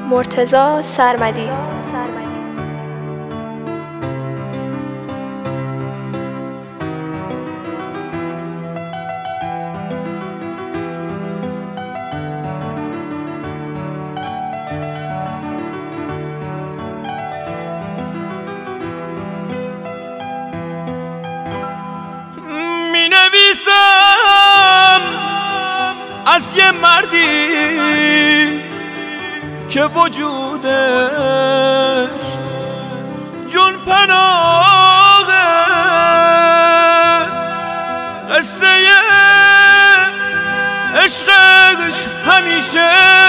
مرتضی سرمدی. می نویسم از یه مردی که وجودش جون پناهه، قصه عشقش همیشه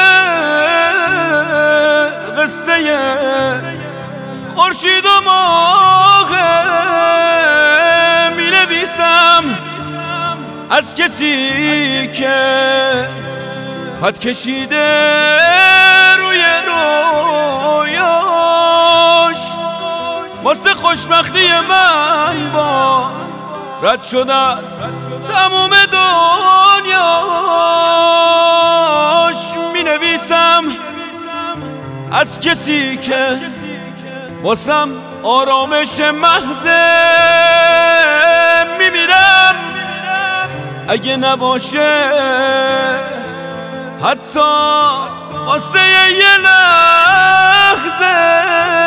قصه خورشید و ماهه. می نویسم از کسی که خط کشیده روی رویاش، واسه خوشبختی من باز رد شده از تموم دنیاش. می نویسم از کسی که واسم آرامش محضه، می میرم اگه نباشه حتی واسه یه لحظه.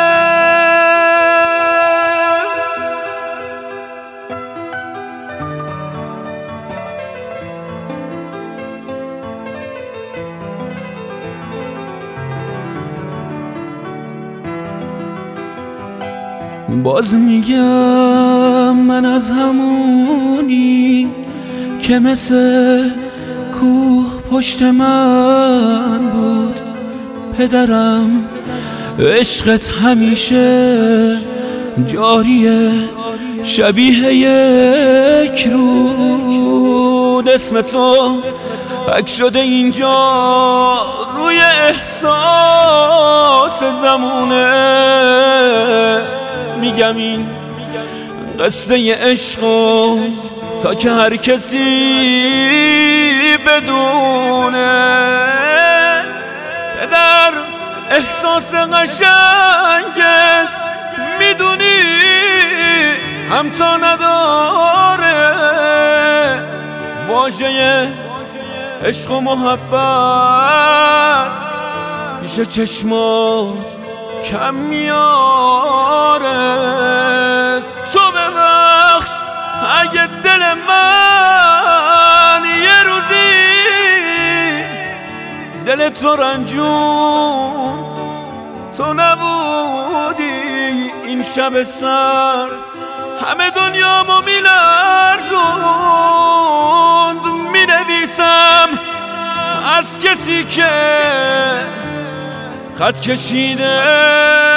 باز میگم من از همونی که مثل کوه پشت من بود پدرم. عشقت همیشه جاریه شبیه یک رود، اسم تو حک شده اینجا روی احساس زمونه. میگم این قصه عشقو تا که هر کسی بدونه. پدر احساس قشنگت میدونی هم تا نداره، واژه عشق و محبت پیش چشمات کم میاره. تو ببخش اگه دل من یه روزی دلت رو رنجون، تو نبودی این شب سرد همه دنیامو میلرزوند. می نویسم از کسی که خط کشیده